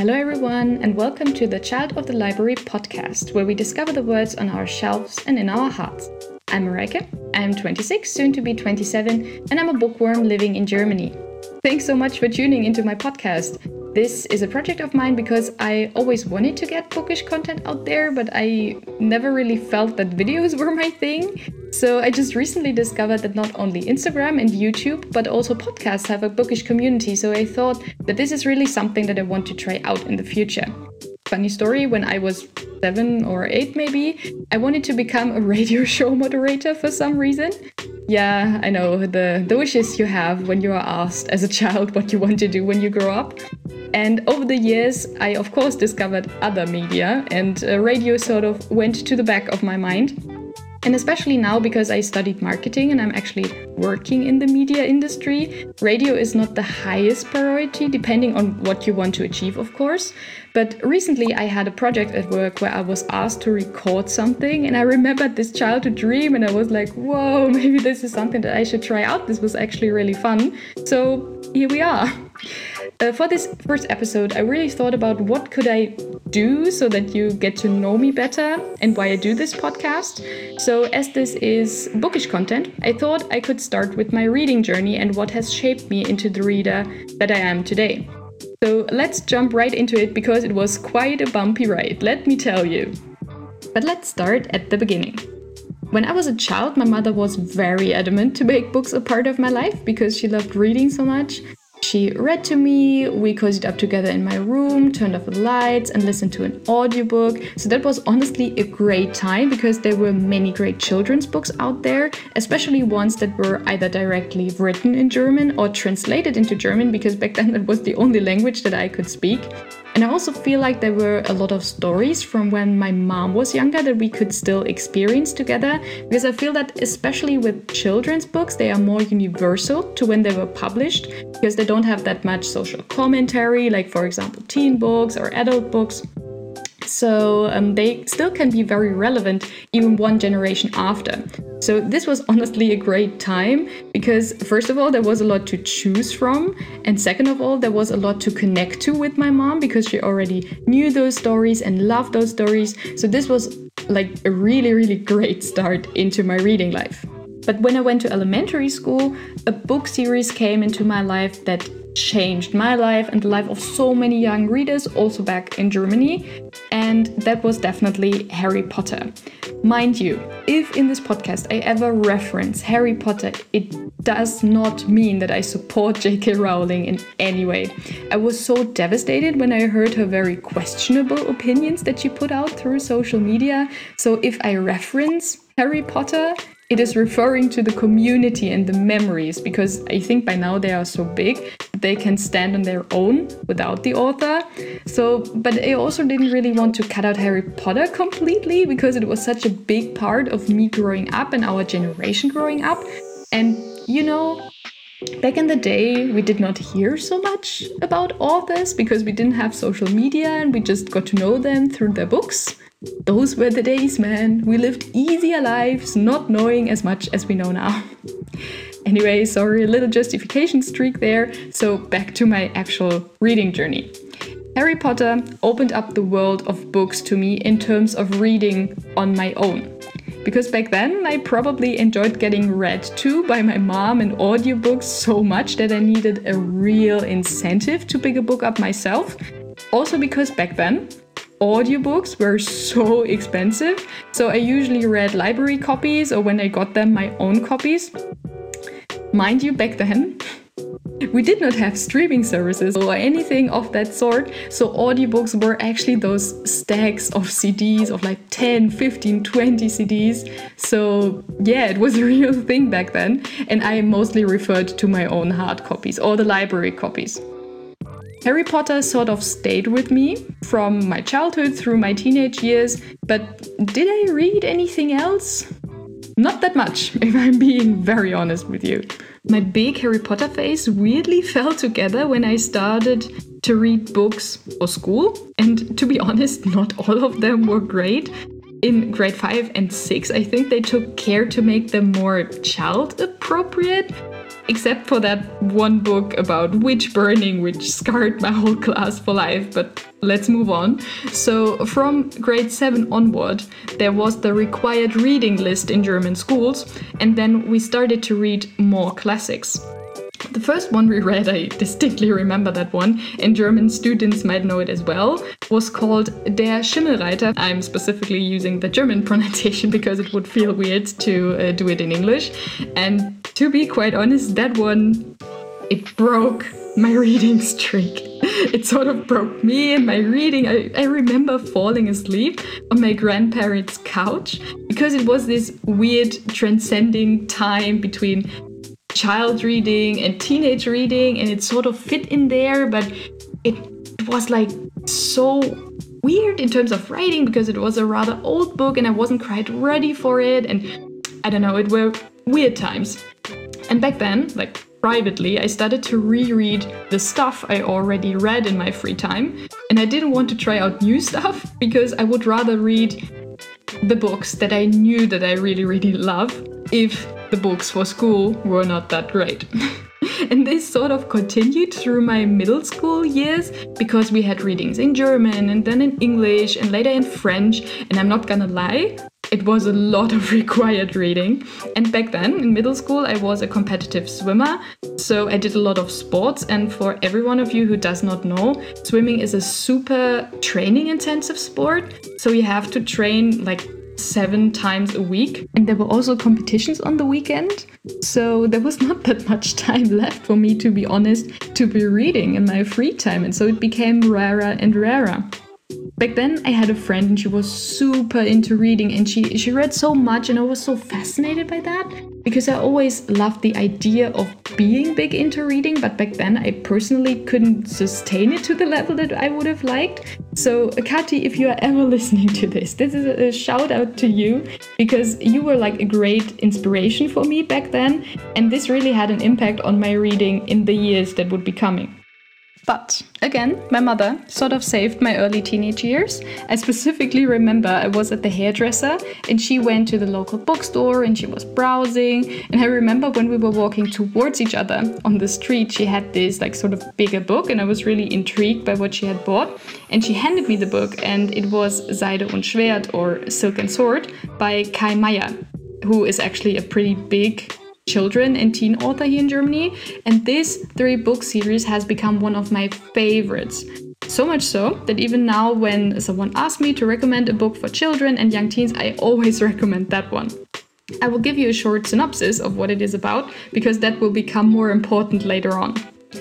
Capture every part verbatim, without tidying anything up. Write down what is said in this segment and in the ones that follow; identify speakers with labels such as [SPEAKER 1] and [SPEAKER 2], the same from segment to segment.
[SPEAKER 1] Hello everyone, and welcome to the Child of the Library podcast, where we discover the words on our shelves and in our hearts. I'm Mareike, I'm twenty-six, soon to be twenty-seven, and I'm a bookworm living in Germany. Thanks so much for tuning into my podcast. This is a project of mine because I always wanted to get bookish content out there, but I never really felt that videos were my thing. So I just recently discovered that not only Instagram and YouTube, but also podcasts have a bookish community. So I thought that this is really something that I want to try out in the future. Funny story, when I was seven or eight maybe, I wanted to become a radio show moderator for some reason. Yeah, I know, the, the wishes you have when you are asked as a child what you want to do when you grow up. And over the years, I of course discovered other media, and uh, radio sort of went to the back of my mind. And especially now, because I studied marketing and I'm actually working in the media industry, radio is not the highest priority, depending on what you want to achieve, of course. But recently I had a project at work where I was asked to record something, and I remembered this childhood dream, and I was like, whoa, maybe this is something that I should try out. This was actually really fun. So here we are. Uh, for this first episode, I really thought about what could I do so that you get to know me better and why I do this podcast. So as this is bookish content, I thought I could start with my reading journey and what has shaped me into the reader that I am today. So let's jump right into it, because it was quite a bumpy ride, let me tell you. But let's start at the beginning. When I was a child, my mother was very adamant to make books a part of my life because she loved reading so much. She read to me, we cozied up together in my room, turned off the lights and listened to an audiobook. So that was honestly a great time, because there were many great children's books out there, especially ones that were either directly written in German or translated into German, because back then that was the only language that I could speak. And I also feel like there were a lot of stories from when my mom was younger that we could still experience together, because I feel that especially with children's books, they are more universal to when they were published, because they don't have that much social commentary, like for example teen books or adult books. So um, they still can be very relevant even one generation after. So this was honestly a great time, because first of all, there was a lot to choose from. And second of all, there was a lot to connect to with my mom, because she already knew those stories and loved those stories. So this was like a really, really great start into my reading life. But when I went to elementary school, a book series came into my life that changed my life and the life of so many young readers, also back in Germany. And that was definitely Harry Potter. Mind you, if in this podcast I ever reference Harry Potter, it does not mean that I support J K Rowling in any way. I was so devastated when I heard her very questionable opinions that she put out through social media. So if I reference Harry Potter, it is referring to the community and the memories, because I think by now they are so big that they can stand on their own without the author. So, but I also didn't really want to cut out Harry Potter completely, because it was such a big part of me growing up and our generation growing up. And, you know, back in the day, we did not hear so much about authors because we didn't have social media and we just got to know them through their books. Those were the days, man. We lived easier lives, not knowing as much as we know now. Anyway, sorry, a little justification streak there. So back to my actual reading journey. Harry Potter opened up the world of books to me in terms of reading on my own. Because back then, I probably enjoyed getting read to by my mom and audiobooks so much that I needed a real incentive to pick a book up myself. Also because back then, audiobooks were so expensive, so I usually read library copies, or when I got them, my own copies. Mind you, back then, we did not have streaming services or anything of that sort, so audiobooks were actually those stacks of C Ds, of like ten, fifteen, twenty C Ds. So yeah, it was a real thing back then, and I mostly referred to my own hard copies or the library copies. Harry Potter sort of stayed with me from my childhood through my teenage years, but did I read anything else? Not that much, if I'm being very honest with you. My big Harry Potter phase weirdly fell together when I started to read books for school, and to be honest, not all of them were great. In grade five and six, I think they took care to make them more child appropriate. except for that one book about witch burning, which scarred my whole class for life. But let's move on. So from grade seven onward, there was the required reading list in German schools, and then we started to read more classics. The first one we read, I distinctly remember that one, and German students might know it as well, was called Der Schimmelreiter. I'm specifically using the German pronunciation because it would feel weird to uh, do it in English. And to be quite honest, that one, it broke my reading streak. It sort of broke me and my reading. I, I remember falling asleep on my grandparents' couch because it was this weird transcending time between child reading and teenage reading, and it sort of fit in there, but it was like so weird in terms of writing because it was a rather old book and I wasn't quite ready for it, and I don't know, it were weird times. And back then, like privately, I started to reread the stuff I already read in my free time, and I didn't want to try out new stuff because I would rather read the books that I knew that I really, really love if the books for school were not that great. And this sort of continued through my middle school years because we had readings in German and then in English and later in French. And I'm not gonna lie, it was a lot of required reading. And back then in middle school, I was a competitive swimmer. So I did a lot of sports. And for every one of you who does not know, swimming is a super training intensive sport. So you have to train like seven times a week, and there were also competitions on the weekend, so there was not that much time left for me, to be honest, to be reading in my free time, and so it became rarer and rarer. Back then I had a friend and she was super into reading, and she, she read so much, and I was so fascinated by that because I always loved the idea of being big into reading, but back then I personally couldn't sustain it to the level that I would have liked. So Kati, if you are ever listening to this, this is a shout out to you because you were like a great inspiration for me back then, and this really had an impact on my reading in the years that would be coming. But again, my mother sort of saved my early teenage years. I specifically remember I was at the hairdresser and she went to the local bookstore and she was browsing. And I remember when we were walking towards each other on the street, she had this like sort of bigger book and I was really intrigued by what she had bought. And she handed me the book and it was Seide und Schwert, or Silk and Sword, by Kai Meier, who is actually a pretty big children and teen author here in Germany, and this three book series has become one of my favorites. So much so that even now when someone asks me to recommend a book for children and young teens, I always recommend that one. I will give you a short synopsis of what it is about because that will become more important later on.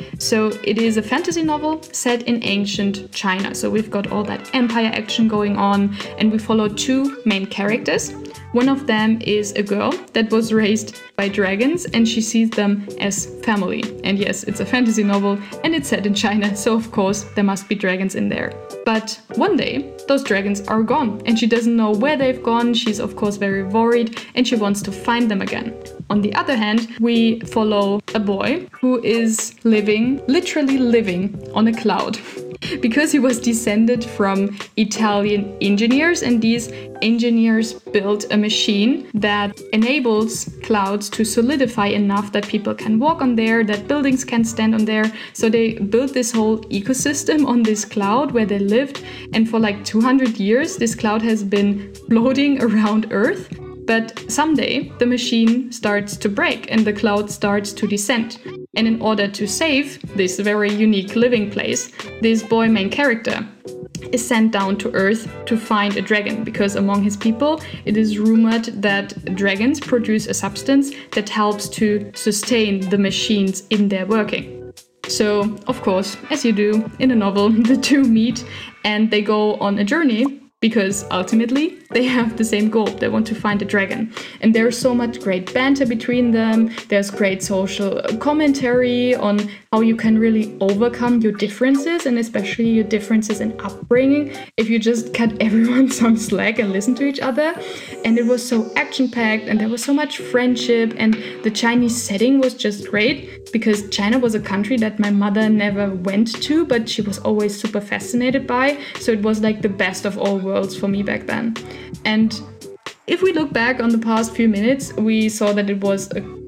[SPEAKER 1] So it is a fantasy novel set in ancient China. So we've got all that empire action going on, and we follow two main characters. One of them is a girl that was raised by dragons and she sees them as family. And yes, it's a fantasy novel and it's set in China, so of course there must be dragons in there. But one day, those dragons are gone and she doesn't know where they've gone. She's of course very worried and she wants to find them again. On the other hand, we follow a boy who is living, literally living on a cloud. Because he was descended from Italian engineers, and these engineers built a machine that enables clouds to solidify enough that people can walk on there, that buildings can stand on there. So they built this whole ecosystem on this cloud where they lived, and for like two hundred years this cloud has been floating around Earth. But someday the machine starts to break and the cloud starts to descend. And in order to save this very unique living place, this boy main character is sent down to Earth to find a dragon, because among his people it is rumored that dragons produce a substance that helps to sustain the machines in their working. So, of course, as you do in a novel, the two meet and they go on a journey. Because ultimately they have the same goal. They want to find a dragon. And there's so much great banter between them. There's great social commentary on how you can really overcome your differences, and especially your differences in upbringing, if you just cut everyone some slack and listen to each other. And it was so action-packed and there was so much friendship, and the Chinese setting was just great because China was a country that my mother never went to, but she was always super fascinated by. So it was like the best of all worlds for me back then. And if we look back on the past few minutes, we saw that it was a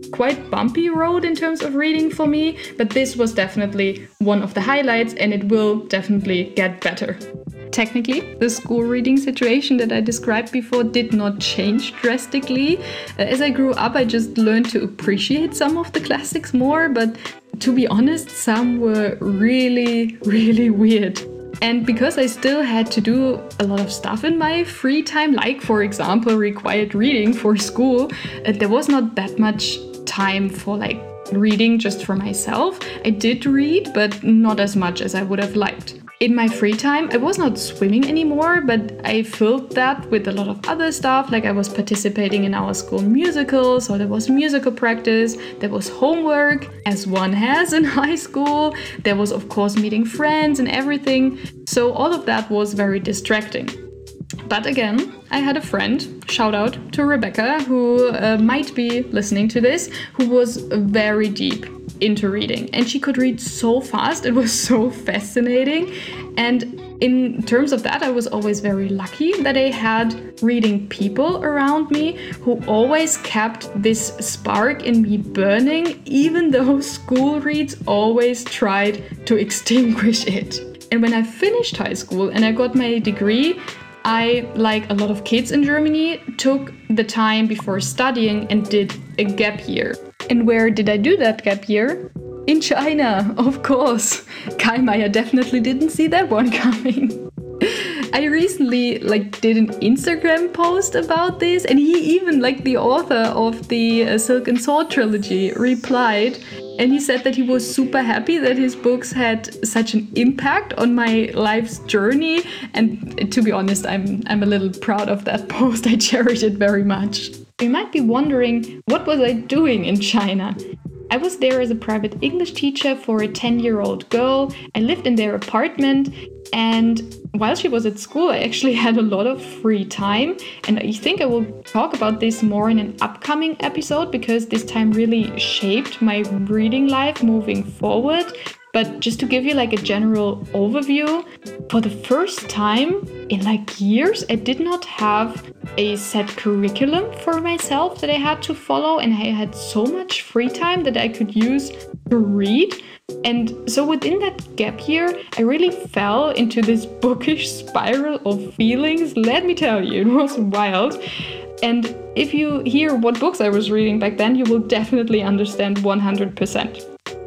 [SPEAKER 1] quite bumpy road in terms of reading for me, but this was definitely one of the highlights, and it will definitely get better. Technically, the school reading situation that I described before did not change drastically. As I grew up, I just learned to appreciate some of the classics more, but to be honest, some were really, really weird. And because I still had to do a lot of stuff in my free time, like for example required reading for school, uh, there was not that much time for like reading just for myself. I did read, but not as much as I would have liked. In my free time, I was not swimming anymore, but I filled that with a lot of other stuff, like I was participating in our school musical, so there was musical practice, there was homework, as one has in high school, there was of course meeting friends and everything, so all of that was very distracting. But again, I had a friend, shout out to Rebecca, who uh, might be listening to this, who was very deep into reading, and she could read so fast. It was so fascinating, and in terms of that I was always very lucky that I had reading people around me who always kept this spark in me burning, even though school reads always tried to extinguish it. And when I finished high school and I got my degree, I, like a lot of kids in Germany, took the time before studying and did a gap year. And where did I do that gap year? In China, of course. Kai Meier definitely didn't see that one coming. I recently like did an Instagram post about this, and he even, like the author of the uh, Silk and Sword trilogy, replied, and he said that he was super happy that his books had such an impact on my life's journey. And to be honest, I'm I'm a little proud of that post. I cherish it very much. You might be wondering, what was I doing in China? I was there as a private English teacher for a ten-year-old girl. I lived in their apartment, and while she was at school, I actually had a lot of free time. And I think I will talk about this more in an upcoming episode, because this time really shaped my reading life moving forward. But just to give you like a general overview, for the first time in like years, I did not have a set curriculum for myself that I had to follow, and I had so much free time that I could use to read. And so within that gap year, I really fell into this bookish spiral of feelings. Let me tell you, it was wild. And if you hear what books I was reading back then, you will definitely understand one hundred percent.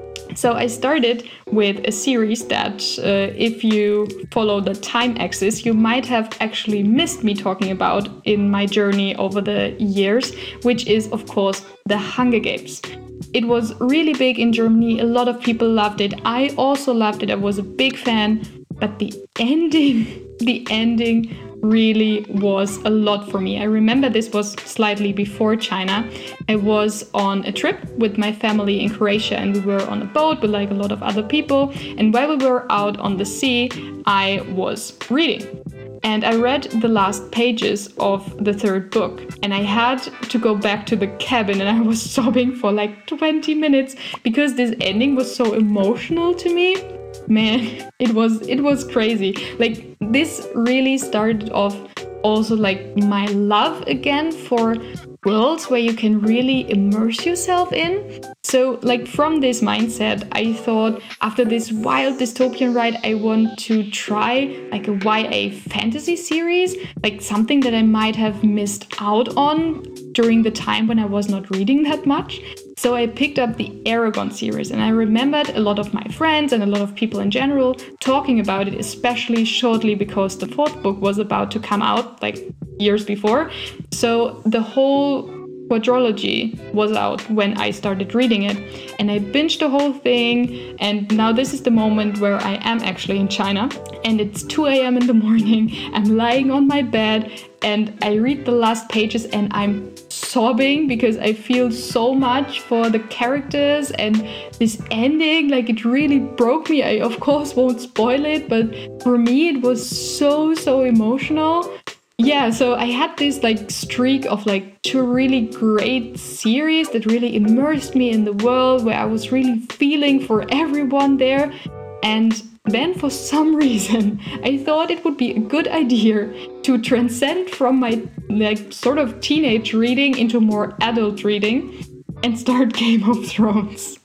[SPEAKER 1] So I started with a series that, uh, if you follow the time axis, you might have actually missed me talking about in my journey over the years, which is, of course, The Hunger Games. It was really big in Germany. A lot of people loved it. I also loved it. I was a big fan. But the ending, the ending really was a lot for me. I remember this was slightly before China. I was on a trip with my family in Croatia, and we were on a boat with like a lot of other people. And while we were out on the sea, I was reading. And I read the last pages of the third book, and I had to go back to the cabin, and I was sobbing for like twenty minutes because this ending was so emotional to me. Man, it was it was crazy. Like, this really started off also like my love again for worlds where you can really immerse yourself in. So like from this mindset, I thought after this wild dystopian ride, I want to try like a Y A fantasy series, like something that I might have missed out on during the time when I was not reading that much. So I picked up the Eragon series, and I remembered a lot of my friends and a lot of people in general talking about it, especially shortly because the fourth book was about to come out like years before. So the whole quadrilogy was out when I started reading it, and I binged the whole thing. And now this is the moment where I am actually in China, and it's two a.m. in the morning. I'm lying on my bed and I read the last pages, and I'm sobbing because I feel so much for the characters and this ending. Like, it really broke me. I of course won't spoil it, but for me it was so so emotional. Yeah, so I had this like streak of like two really great series that really immersed me in the world, where I was really feeling for everyone there. And then for some reason, I thought it would be a good idea to transcend from my like sort of teenage reading into more adult reading. and start Game of Thrones.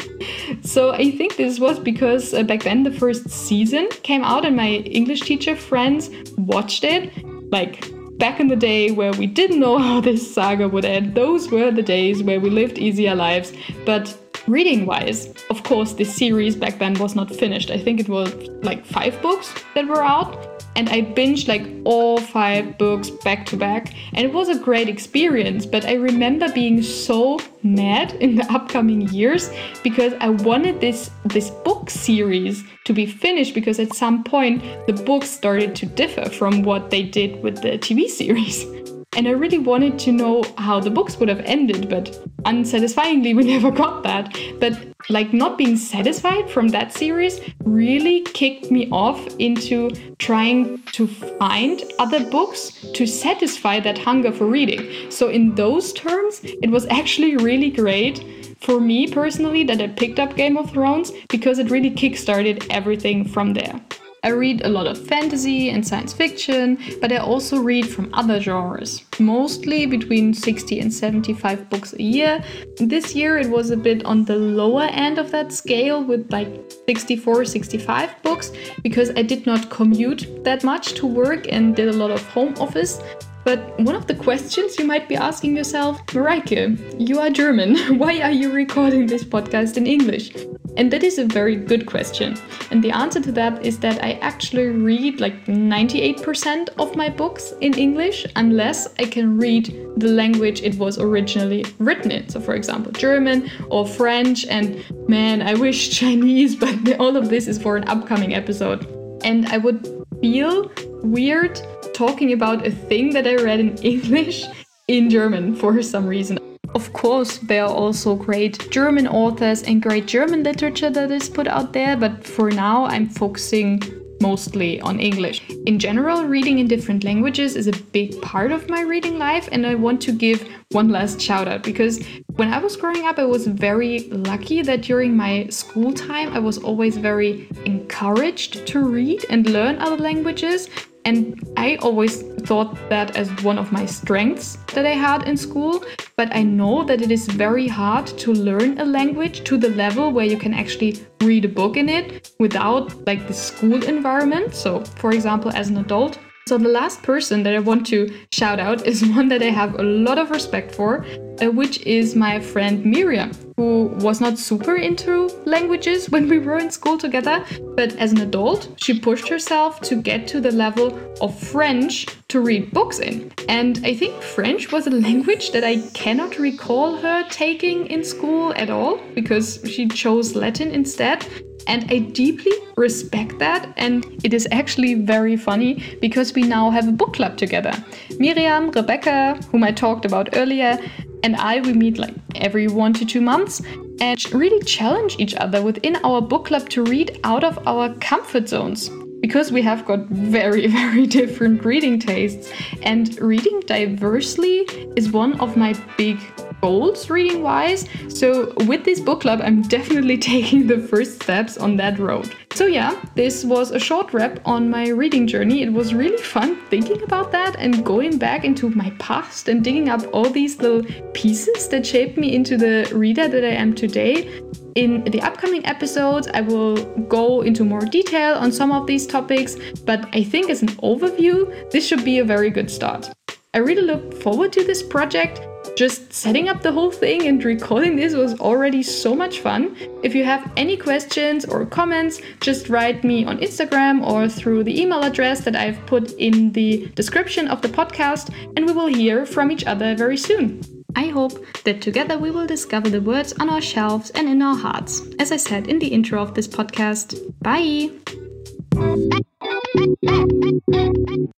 [SPEAKER 1] So I think this was because uh, back then the first season came out and my English teacher friends watched it. Like back in the day where we didn't know how this saga would end. Those were the days where we lived easier lives. But reading-wise, of course, this series back then was not finished. I think it was like five books that were out. And I binged like all five books back to back. And it was a great experience. But I remember being so mad in the upcoming years because I wanted this, this book series to be finished, because at some point the books started to differ from what they did with the T V series. And I really wanted to know how the books would have ended, but unsatisfyingly we never got that. But like not being satisfied from that series really kicked me off into trying to find other books to satisfy that hunger for reading. So in those terms, it was actually really great for me personally that I picked up Game of Thrones, because it really kickstarted everything from there. I read a lot of fantasy and science fiction, but I also read from other genres, mostly between sixty and seventy-five books a year. This year it was a bit on the lower end of that scale with like sixty-four, sixty-five books, because I did not commute that much to work and did a lot of home office. But one of the questions you might be asking yourself, Mareike, you are German. Why are you recording this podcast in English? And that is a very good question. And the answer to that is that I actually read like ninety-eight percent of my books in English, unless I can read the language it was originally written in. So for example, German or French, and man, I wish Chinese, but all of this is for an upcoming episode. And I would feel weird talking about a thing that I read in English in German for some reason. Of course, there are also great German authors and great German literature that is put out there, but for now I'm focusing mostly on English. In general, reading in different languages is a big part of my reading life, and I want to give one last shout out, because when I was growing up, I was very lucky that during my school time I was always very encouraged to read and learn other languages. And I always thought that as one of my strengths that I had in school. But I know that it is very hard to learn a language to the level where you can actually read a book in it without like the school environment. So for example, as an adult. So the last person that I want to shout out is one that I have a lot of respect for, uh, which is my friend Miriam, who was not super into languages when we were in school together, but as an adult, she pushed herself to get to the level of French to read books in. And I think French was a language that I cannot recall her taking in school at all, because she chose Latin instead. And I deeply respect that, and it is actually very funny because we now have a book club together. Miriam, Rebecca, whom I talked about earlier, and I, we meet like every one to two months and really challenge each other within our book club to read out of our comfort zones. Because we have got very, very different reading tastes, and reading diversely is one of my big goals reading wise. So with this book club, I'm definitely taking the first steps on that road. So yeah, this was a short wrap on my reading journey. It was really fun thinking about that and going back into my past and digging up all these little pieces that shaped me into the reader that I am today. In the upcoming episodes, I will go into more detail on some of these topics, but I think as an overview, this should be a very good start. I really look forward to this project. Just setting up the whole thing and recording this was already so much fun. If you have any questions or comments, just write me on Instagram or through the email address that I've put in the description of the podcast, and we will hear from each other very soon. I hope that together we will discover the words on our shelves and in our hearts. As I said in the intro of this podcast, bye!